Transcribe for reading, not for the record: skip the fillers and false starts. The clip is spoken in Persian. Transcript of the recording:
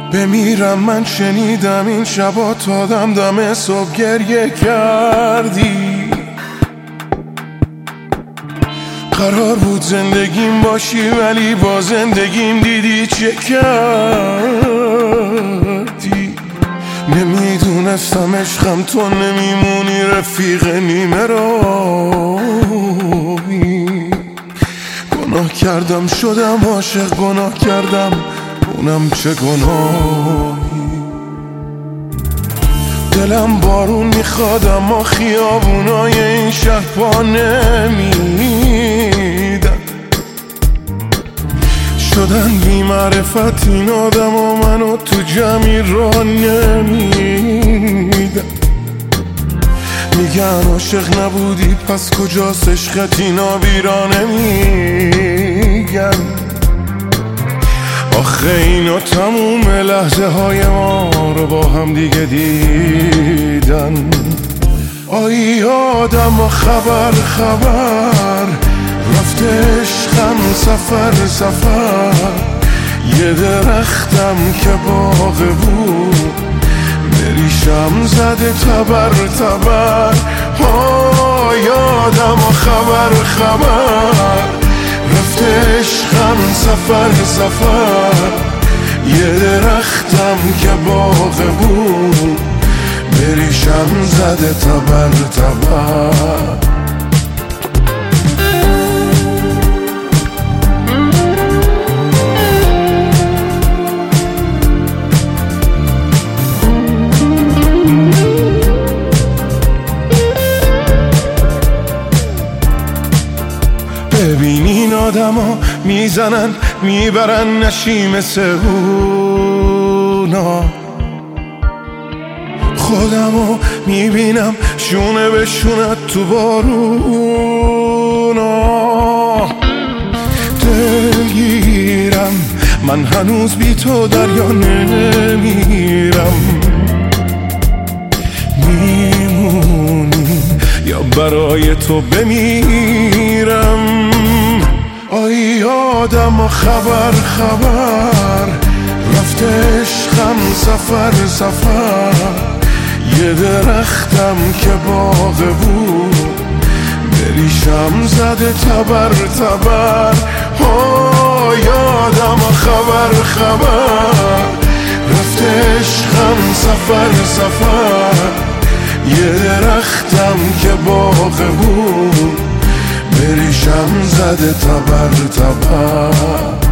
بمیرم من شنیدم این شبا تا دم صبح گریه کردی. قرار بود زندگیم باشی ولی با زندگیم دیدی چه کردی. نمیدونستم عشقم تو نمیمونی رفیق نیمه راهی. گناه کردم شدم عاشق، گناه کردم اونم چه گناهی. دلم بارون میخواد اما خیابونای این شهر پا نمیدن. شدن بی معرفت این آدم و منو تو جمعی را نمیدن. میگن عاشق نبودی پس کجاست عشقت، اینا بیرا نمیگن. آخه اینا تموم لحظه های ما رو با هم دیگه دیدن. آی آدم و خبر رفته عشقم سفر. یه درختم که باغ بود بریشم زده تبر. آی آدم و خبر رفته عشقم سفر. یه درختم که باغ بود بریشم زده تبر. ببین این آدم ها میزنن میبرن نشیم سهونا. خودمو میبینم شونه به شونت تو بارونا. دلگیرم من هنوز بی تو دریا نمیرم. میمونی یا برای تو بمیرم. آی آدم و خبر رفته عشقم سفر. یه درختم که باغ بود بریشم زده تبر. آی آدم و خبر رفته عشقم سفر. یه درختم که باغ بود بریشم زده تبر.